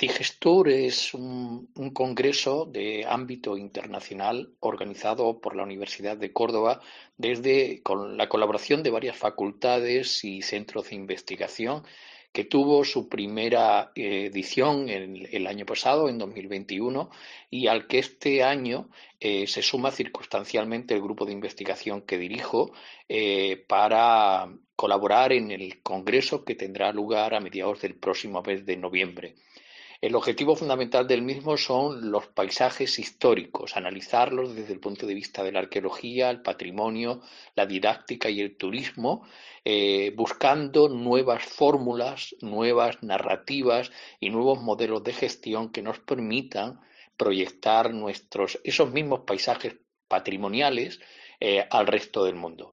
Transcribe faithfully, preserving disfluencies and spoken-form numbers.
CIGESTOR es un, un congreso de ámbito internacional organizado por la Universidad de Córdoba desde con la colaboración de varias facultades y centros de investigación que tuvo su primera eh, edición en, el año pasado, en dos mil veintiuno, y al que este año eh, se suma circunstancialmente el grupo de investigación que dirijo eh, para colaborar en el congreso que tendrá lugar a mediados del próximo mes de noviembre. El objetivo fundamental del mismo son los paisajes históricos, analizarlos desde el punto de vista de la arqueología, el patrimonio, la didáctica y el turismo, eh, buscando nuevas fórmulas, nuevas narrativas y nuevos modelos de gestión que nos permitan proyectar nuestros, esos mismos paisajes patrimoniales eh, al resto del mundo.